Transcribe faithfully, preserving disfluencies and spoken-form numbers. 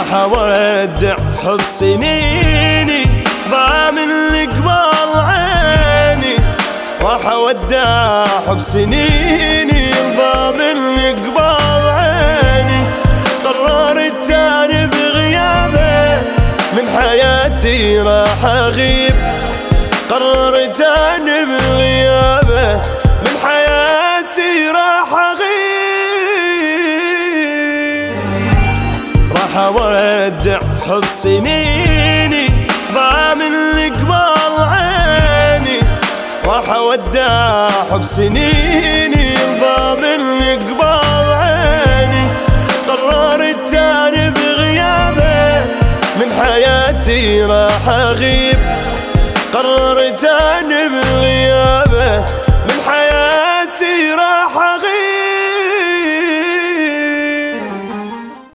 راح اودع حب سنيني ضامن قبال عيني، راح اودع حب سنيني ضامن قبال عيني. قررت انا بغيابه من حياتي راح اغيب، قررت انا بغيابه من حياتي راح اغيب. راح اودع حب سنيني ضامن قبال عيني، راح اودع حب سنيني ضامن قبال عيني. قررت انا بغيابه من حياتي راح اغيب، قررت انا